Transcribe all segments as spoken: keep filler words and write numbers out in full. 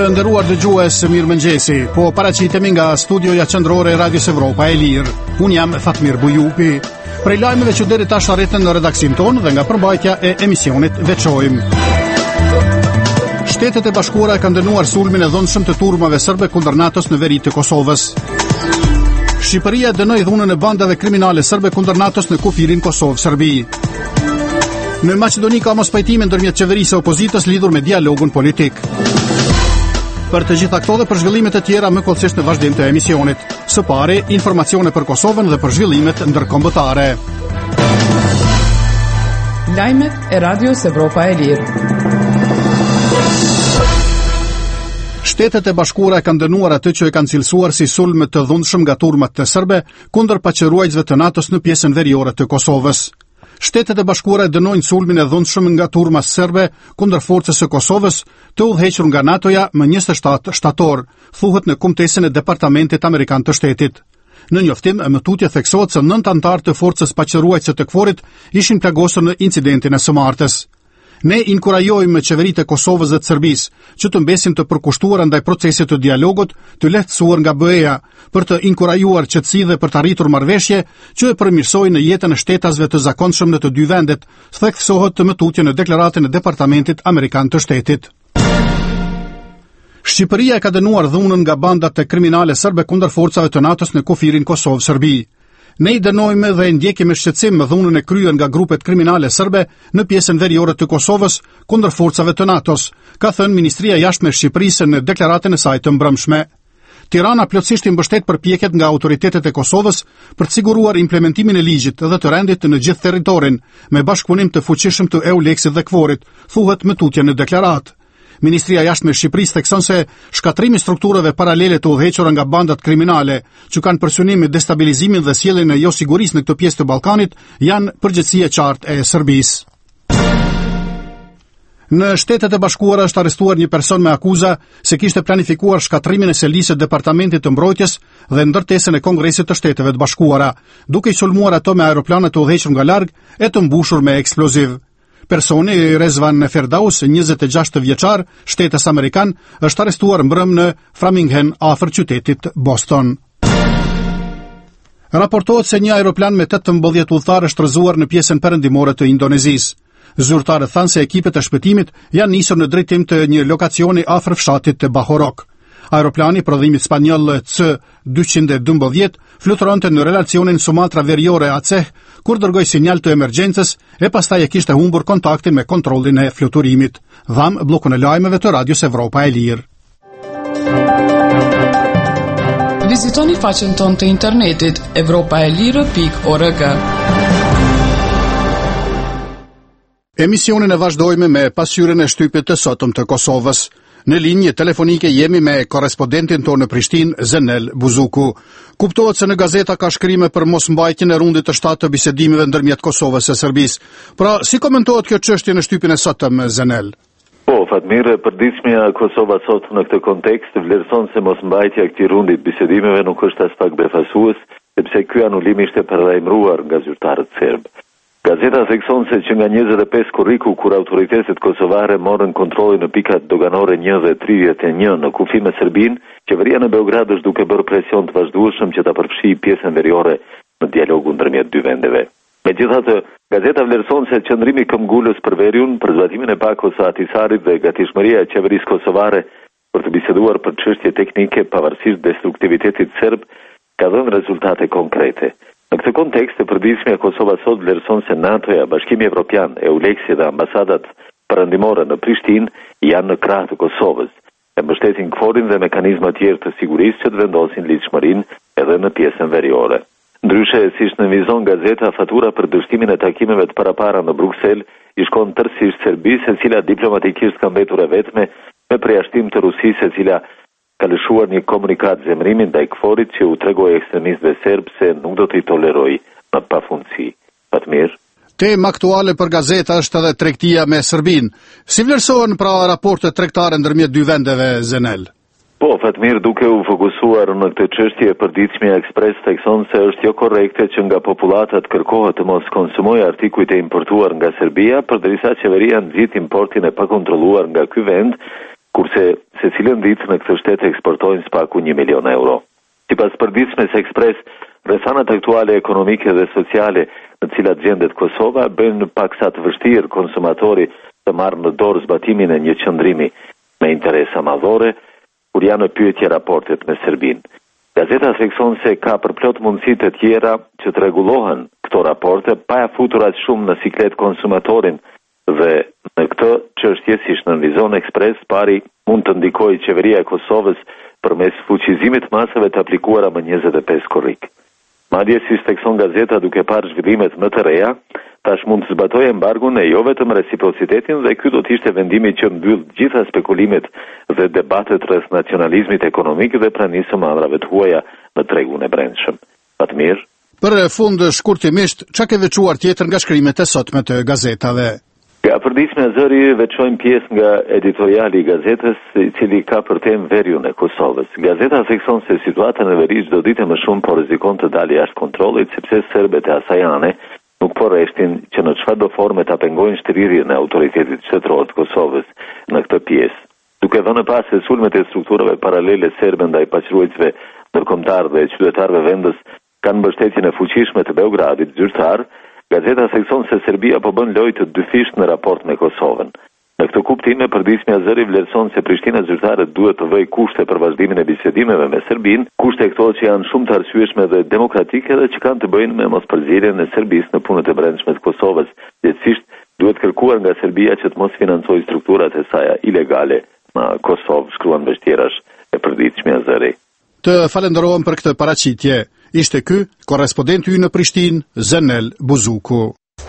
Të nderuar dëgjues, mirëmëngjesi. Po paraqitemi nga studioja qendrore e Radios Evropa e Lirë. Unë jam Fatmir Bujupi. Prej lajmeve që deri tash arritën në redaksin tonë dhe nga përmbajtja e emisionit veçojmë. Shtetet e Bashkuara kanë dënuar sulmin e dhunshëm të turmave serbe kundër NATO-s në veri të Kosovës. Shqipëria dënoi dhunën e bandave kriminale serbe kundër NATO-s në kufirin Kosovë-Serbi. Në Maqedoni ka mos pajtime ndërmjet qeverisë e opozitës lidhur me dialogun politik. Për të gjitha këto dhe për zhvillimet e tjera më kollësisht në vazhdim të emisionit. Së pari, informacione për Kosovën dhe për zhvillimet ndërkombëtare. Lajmet e Radios Evropa e Lirë. Shtetet e Bashkuara kanë dënuar atë që e kanë cilësuar si sulm të dhunshëm nga turmat të serbe kundër paqëruajtësve të NATO-s në pjesën veriore të Kosovës. Shtetet e Bashkuara dënojnë sulmin e dhunshëm nga turma serbe kundër forcës së Kosovës të udhëhequr nga NATO-ja më njëzet e shtatë shtator, thuhet në kumtesën e Departamentit Amerikan të Shtetit. Në njoftim, më tutje theksohet se nëntë anëtarë të forcës paqëruajtëse të KFOR-it ishin plagosur në incidentin e së martës. Ne inkurajojmë qeveritë e Kosovës dhe të Serbisë që të mbesin të përkushtuar ndaj procesit të dialogut të lehtësuar nga B E-ja për të inkurajuar qetësi dhe për të arritur marrëveshje që e përmirësojnë në jetën e shtetasve të zakonshëm në të dy vendet, theksohet të mëtutje në deklaratën e Departamentit Amerikan të Shtetit. Shqipëria ka dënuar dhunën nga bandat e kriminale serbe kundër forcave të NATO-s në kufirin Kosovë-Serbi. Ne i dënojmë dhe ndjekim me shqetësim dhunën e kryer nga grupet kriminale serbe në pjesën veriore të Kosovës kundër forcave të NATO-s, ka thënë Ministria e Jashtme e Shqipërisë në deklaratën e saj të mbrëmshme. Tirana plotësisht i mbështet përpjekjet nga autoritetet e Kosovës për të siguruar implementimin e ligjit dhe të rendit në gjithë territorin, me bashkëpunim të fuqishëm të EULEX-it dhe KFOR-it, thuhet më tutje në deklaratë. Ministria e Jashtme e Shqipërisë thekson se shkatrimi i strukturave paralele të udhëhequra nga bandat kriminale, që kanë për synim destabilizimin dhe sjelljen e jo sigurisë në këtë pjesë të Ballkanit, janë përgjegjësi e qartë e Serbisë. Në Shtetet e Bashkuara është arrestuar një person me akuza se kishte planifikuar shkatrimin e selisë së Departamentit të Mbrojtjes dhe ndërtesën e Kongresit të Shteteve të Bashkuara, duke i sulmuar ato me aeroplane të udhëhequr nga larg e të mbushur me eksploziv. Personi Rezvan Ferdaus, njëzet e gjashtë vjeçar, shtetës amerikan, është arrestuar mbrëm në Framingham afër qytetit Boston. Raportohet se një aeroplan me tetëmbëdhjetë udhëtar është rrëzuar në pjesën perëndimore të Indonezisë. Zyrtarët thanë se ekipet e shpëtimit janë nisur në drejtim të një lokacioni afër fshatit të Bahorok. Aeroplani prodhimit spanjoll C dyqind e dymbëdhjetë fluturonte në relacionin Sumatra Veriore Aceh kur dërgoi sinjal të emergjencës e pastaj e kishte humbur kontaktin me kontrollin e fluturimit. Dham bllokun e lajmeve të Radios Evropa e Lirë. Vizitoni faqen tonë të internetit evropaelire pikë org. Emisionin e vazhdojmë me pasqyrën e shtypit të sotëm të Kosovës. Në linjë telefonike jemi me korrespondentin tonë në Prishtinë, Zenel Buzuku. Kuptohet se në gazeta ka shkrime për mosmbajtjen e rundit të shtatë të bisedimeve ndërmjet Kosovës e Serbisë. Pra, si komentohet kjo çështje në shtypin e sotëm, Zenel? Po, Fatmir, përditshmja Kosova sot në këtë kontekst vlerëson se mosmbajtja e këtij rundit bisedimeve nuk është as pak befasues, sepse ky anulim ishte paralajmëruar nga zyrtarët serb. Gazeta thekson se që nga njëzet e pesë korriku kur autoritetet kosovare morën kontrollin në pikat doganore një dhe tridhjetë e një në kufi me Serbinë, qeveria në Beograd është duke bërë presion të vazhdueshëm që ta përfshijë pjesën veriore në dialogun ndërmjet dy vendeve. Megjithatë, gazeta vlerëson se qëndrimi këmbgulës për veriun, për zbatimin e pakos së Ahtisarit dhe gatishmëria e qeverisë kosovare për të biseduar për çështje teknike pavarësisht destruktivitetit serb ka dhënë rezultate konkrete. Në këtë kontekst, e përditshmja Kosova sot vlerëson se NATO-ja, Bashkimi Evropian, EULEX-i dhe ambasadat perëndimore në Prishtinë janë në krah të Kosovës, e mbështetin KFOR-in dhe mekanizma tjerë të sigurisë që të vendosin lidhshmërinë edhe në pjesën veriore. Ndryshe, siç nënvizon gazeta, fatura për dështimin e takimeve të parapara në Bruksel i shkon tërësisht Serbisë, e cila diplomatikisht ka mbetur e vetme me përjashtim të Rusisë, e cila ka lëshuar një komunikat zemrimi ndaj KFOR-it që u tregoi ekstremistëve serb se nuk do t'i toleroj në pafundësi. Fatmir. Tema aktuale për gazeta është edhe tregtia me Serbinë. Si vlerësohen pra raportet tregtare ndërmjet dy vendeve, Zenel? Po, Fatmir, duke u fokusuar në këtë çështje, përditshmja Ekspres thekson se është jo korrekte që nga populatat kërkohet të mos konsumojë artikujt e importuar nga Serbia, përderisa qeveria nxit importin e pakontrolluar nga ky vend, kurse secilën ditë në këtë shtet eksportojnë spaku një milion euro. Sipas përditshmes Ekspres, rrethanat aktuale ekonomike dhe sociale në të cilat gjendet Kosova bëjnë paksa të vështirë konsumatori të marrë në dorë zbatimin e një qëndrimi me interesa madhore, kur janë në pyetje raportet me Serbinë. Gazeta thekson se ka përplot mundësi të tjera që të rregullohen këto raporte pa ja futur aq shumë në siklet konsumatorin dhe në këtë çështje, siç nënvizon Ekspres, pari mund të ndikojë qeveria e Kosovës përmes fuqizimit të masave të aplikuara më njëzet e pesë korrik. Madje, si thekson gazeta, duke parë zhvillimet më të reja, tash mund të zbatojë embargun e jo vetëm reciprocitetin dhe ky do të ishte vendimi që mbyll gjitha spekulimet dhe debatet rreth nacionalizmit ekonomik dhe pranisë së mandrave të huaja në tregun e brendshëm. Fatmir. Për fund shkurtimisht, çka ke veçuar tjetër nga shkrimet e sotme të gazetave? Nga përditshme e zëri veçojmë pjesë nga editoriali i gazetës, i cili ka për temë veriun e Kosovës. Gazeta thekson se situata në veri çdo ditë më shumë po rrezikon të dalë jashtë kontrollit, sepse serbët e asajane nuk po rreshtin që në çfarë do forme ta pengojnë shtrirjen e autoritetit shtetëror të Kosovës në këtë pjesë. Duke dhënë pas se sulmet e strukturave paralele serbe ndaj paqëruesve ndërkombëtar dhe qytetarëve vendës kanë mbështetjen e fuqishme të Beogradit zyrtar, gazeta thekson se Serbia po bën lojë të dyfisht në raport me Kosovën. Në këtë kuptim, e përditshmja zëri vlerëson se Prishtina zyrtare duhet të vëjë kushte për vazhdimin e bisedimeve me Serbinë, kushte këto që janë shumë të arsyeshme dhe demokratike dhe që kanë të bëjnë me mospërzierjen e Serbisë në punët e brendshme të Kosovës. Letësisht duhet kërkuar nga Serbia që të mos financojë strukturat e saj ilegale në Kosovë, shkruan mbështjerash e përditshmja zëri. Të falenderojmë për këtë paraqitje. Ishte ky korrespondenti ynë në Prishtinë, Zenel Buzuku.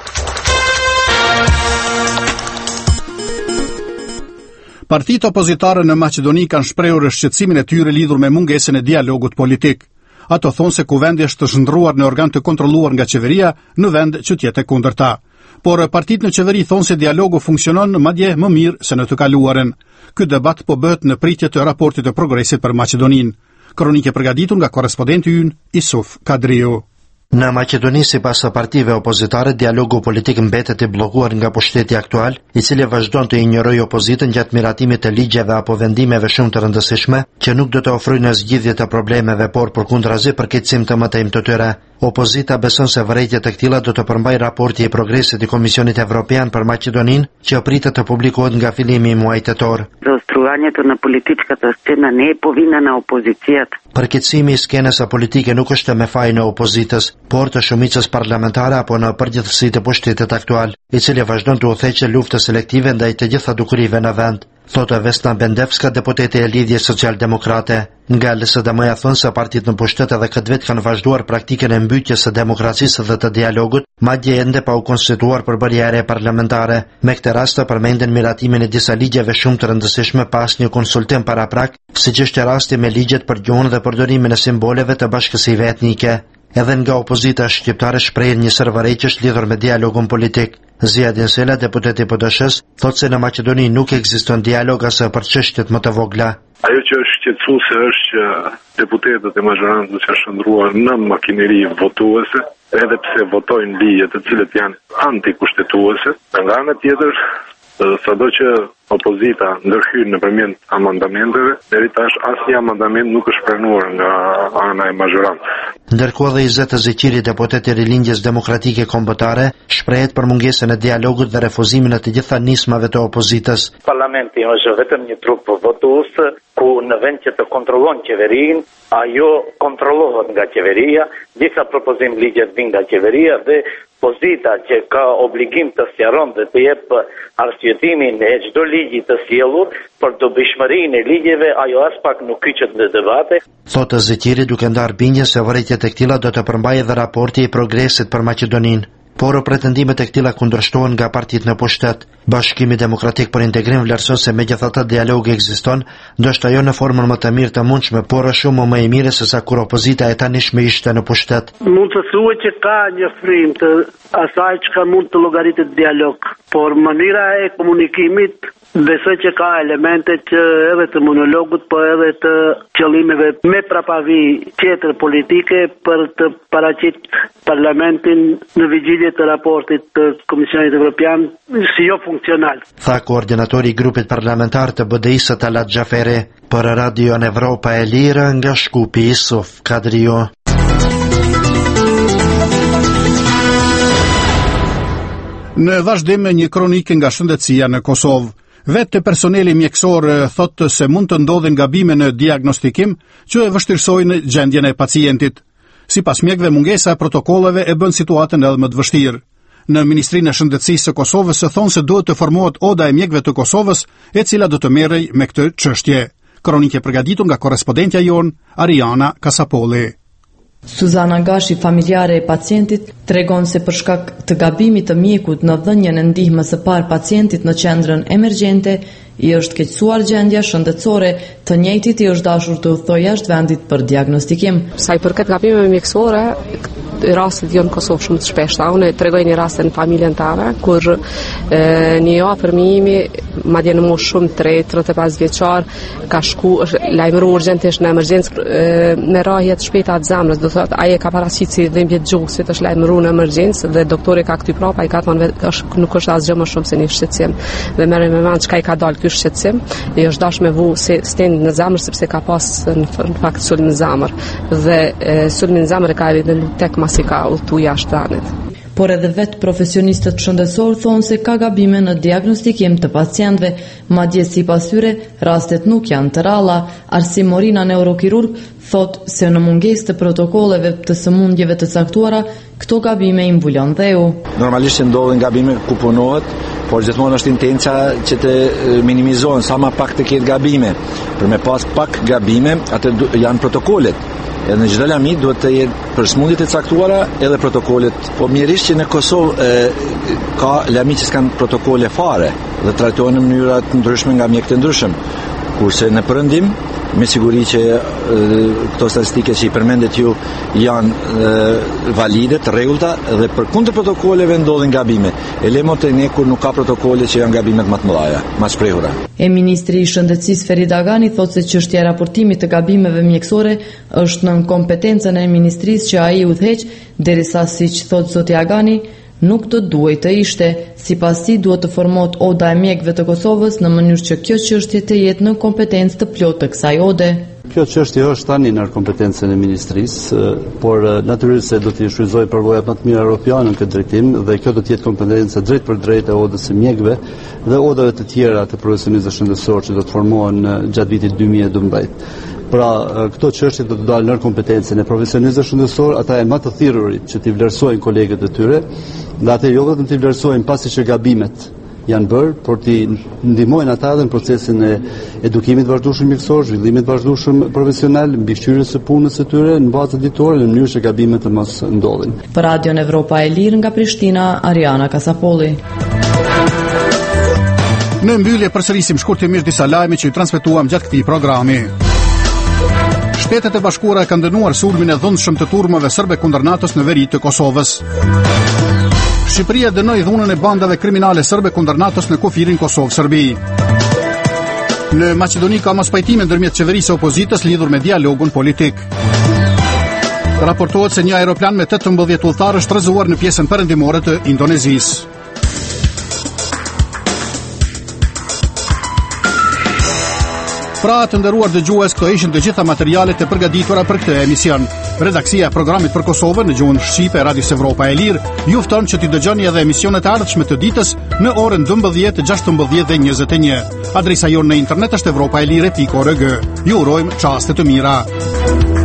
Partitë opozitare në Maqedoni kanë shprehur shqetësimin e tyre lidhur me mungesën e dialogut politik. Ato thonë se kuvendi është të zhndruar në organ të kontrolluar nga qeveria në vend që të jetë e kundërta. Por partitë në qeveri thonë se dialogu funksionon madje më mirë se në të kaluarën. Ky debat po bëhet në pritje të raportit të progresit për Maqedoninë. Kronike përgatitur nga korrespondenti ynë Isuf Kadriu. Në Maqedoni, sipas partive opozitare, dialogu politik mbetet i bllokuar nga pushteti aktual, i cili vazhdon të injorojë opozitën gjatë miratimit të ligjeve apo vendimeve shumë të rëndësishme, që nuk do të ofrojnë zgjidhje të problemeve, por përkundrazi përkeqësim të mëtejmë të tyre. Opozita beson se vërejtjet e këtilla do të përmbajë raporti i progresit i Komisionit Evropian për Maqedoninë, që pritet të publikohet nga fillimi i muajit tetor. Zaostruvanjето на политическата сцена не е по вина на опозицията. Përkeqësimi i skenës së politike nuk është me fajin e opozitës, por të shumicës parlamentare apo në përgjithësi të pushtetit aktual, i cili vazhdon të udhëheqë luftë selektive ndaj të gjitha dukurive në vend, thotë Vesna Bendevska, deputete e Lidhjes Social-Demokrate. Nga L S D M-ja thonë se partitë në pushtet edhe këtë vit kanë vazhduar praktikën e mbytjes së demokracisë dhe të dialogut, madje ende pa u konstituar për bërjere parlamentare. Me këtë rast përmenden miratimin e disa ligjeve shumë të rëndësishme pas një konsultim paraprak, siç është rasti me ligjet për gjuhën dhe përdorimin e simboleve të bashkësive etnike. Edhe nga opozita shqiptare shprehin një sërvërejqësh lidhur me dialogun politik. Ziadin Sela, deputeti P D S-s, thotë se në Maqedoni nuk ekziston dialog as për çështjet më të vogla. Ajo që është shqetësuese është që deputetët e majorancës që është ndruar në makineri votuese, edhe pse votojnë ligje të cilët janë antikushtetuese, nga ana tjetër, sado që opozita ndërhyn nëpërmjet amandamenteve, deri tash asnjë amandament nuk është pranuar nga ana e majorancës. Ndërkohë dhe Izet Zeqiri, deputet i Rilindjes Demokratike Kombëtare, shprehet për mungesën e dialogut dhe refuzimin e të gjitha nismave të opozitës. Parlamenti është vetëm një trup votues ku në vend që të kontrollon qeverinë, ajo kontrollohet nga qeveria, disa propozim ligjet vijnë nga qeveria dhe opozita që ka obligim të sqaron dhe të jep arsyetimin e çdo ligji të sjellur për dobishmërinë e ligjeve, ajo as pak nuk kyçet në debate. Thotë Zeqiri, duke ndarë bindje se vërejtjet e këtilla do të përmbajë edhe raporti i progresit për Maqedoninë. Por pretendimet e këtilla kundërshtohen nga partitë në pushtet. Bashkimi Demokratik për Integrim vlerëson se megjithatë dialogu ekziston, ndoshta jo në formën më të mirë të mundshme, por është shumë më e mirë se sa kur opozita e tanishme ishte në pushtet. Mund të thuhet që ka një frim të asaj që mund të llogaritet dialog, por mënyra e komunikimit Besoj që ka elemente që edhe të monologut, po edhe të qëllimeve me prapavi tjetër politike për të paraqit parlamentin në vigjilje të raportit të Komisionit Evropian si jo funksional. Tha koordinatori i grupit parlamentar të B D I-së Talat Xhaferi për Radio Evropa e Lirë nga Shkupi Isuf Kadrio. Në vazhdim me një kronikë nga shëndetësia në Kosovë, vetë personeli mjekësor thotë se mund të ndodhin gabime në diagnostikim që e vështirësojnë gjendjen e pacientit. Sipas mjekëve, mungesa e protokolleve e bën situatën edhe më të vështirë. Në Ministrinë e Shëndetësisë së Kosovës se thonë se duhet të formohet oda e mjekëve të Kosovës, e cila do të merrej me këtë çështje. Kronikë e përgatitur nga korrespondentja jon Ariana Kasapolli. Suzana Gashi, familjare e pacientit, tregon se për shkak të gabimit të mjekut në dhënien e ndihmës së parë pacientit në qendrën emergjente, i është keqësuar gjendja shëndetësore, të njëjtit i është dashur të udhëtojë jashtë vendit për diagnostikim. Sa i përket gabimeve mjekësore, rastet janë në Kosovë shumë të shpeshta. Unë tregoj një rast në familjen tave, kur e, një afër imi, madje në moshë shumë të re, tridhjetë e pesë vjeçar, ka shku lajmëruar urgjentisht në emergjencë me rrahje të shpejta të zemrës. Do thotë ai e ka paraqitur si dhimbje të gjoksit, është lajmëruar në emergjencë dhe doktori ka kthyer prapa, ai ka thënë është nuk është asgjë më shumë se një shqetësim. Dhe merrem me mend çka i ka dalë ky shqetësim, i është dashur me vu se stend në zemër sepse ka pas në fakt sulm në zemër dhe sulmi në zemër e ka lidhur tek si ka udhëtu jashtë vendit. Por edhe vetë profesionistët shëndetësor thonë se ka gabime në diagnostikim të pacientëve, madje sipas tyre rastet nuk janë të ralla. Arsim Morina, neurokirurg, thotë se në mungesë të protokolleve të sëmundjeve të caktuara, këto gabime i mbulon dheu. Normalisht ndodhin gabime ku punohet, por gjithmonë është intenca që të minimizohen sa më pak të ketë gabime. Për me pas pak gabime, atë janë protokollet. Edhe në çdo lami duhet të jetë për sëmundjet e caktuara edhe protokollet. Po mirërisht që në Kosovë e, ka lami që s'kan protokole fare dhe trajtohen në mënyra të ndryshme nga mjekët e ndryshëm. Kurse në perëndim, me siguri që e, këto statistike që i përmendet ju janë e, valide, të rregullta dhe për kundër protokoleve ndodhin gabime. E lemo të ne kur nuk ka protokole që janë gabimet më të mëdha, më shprehura. E Ministri i Shëndetësisë Ferit Agani thotë se çështja e raportimit të gabimeve mjekësore është në kompetencën e ministrisë që ai udhëheq, derisa siç thotë zoti Agani, nuk të duhet të ishte. Sipas tij duhet të formohet oda e mjekëve të Kosovës në mënyrë që kjo çështje të jetë në kompetencë të plotë të kësaj ode. Kjo çështje është tani në kompetencën e ministrisë, por natyrisht se do të shfrytëzojë përvojat më të mira europiane në këtë drejtim dhe kjo do të jetë kompetencë drejt për drejt e odës së mjekëve dhe odave të tjera të profesionistëve shëndetësor që do të formohen gjatë vitit dy mijë e dymbëdhjetë. Pra, këto çështje do të dalë në kompetencën e profesionistëve shëndetësor, ata e më të thirrurit që t'i vlerësojnë kolegët e tyre, dhe atë jo vetëm t'i vlerësojnë pasi që gabimet janë bërë, por t'i ndihmojnë ata edhe në procesin e edukimit vazhdueshëm mjekësor, zhvillimit vazhdueshëm profesional, mbikëqyrjes së punës së tyre në bazë ditore në mënyrë që gabimet të mos ndodhin. Për Radion Evropa e Lirë nga Prishtina, Ariana Kasapolli. Në mbyllje përsërisim shkurtimisht disa lajme që i transmetuam gjatë këtij programi. Shtetet e Bashkuara kanë dënuar sulmin e dhunshëm të turmave serbe kundër NATO-s në veri të Kosovës. Shqipëria dënoi dhunën e bandave kriminale serbe kundër NATO-s në kufirin Kosovë-Serbi. Në Maqedoni ka mospajtime ndërmjet qeverisë e opozitës lidhur me dialogun politik. Raportohet se një aeroplan me tetëmbëdhjetë udhëtarë është rrëzuar në pjesën perëndimore të Indonezisë. Pra të nderuar dëgjues, këto ishin të gjitha materialet e përgatitura për këtë emision. Redaksia e programit për Kosovën në gjuhën shqipe e Radios Evropa e Lirë ju fton që t'i dëgjoni edhe emisionet e ardhshme të ditës në orën dymbëdhjetë, gjashtëmbëdhjetë dhe njëzet e një. Adresa jonë në internet është evropaelire pikë org. Ju urojmë çaste të mira.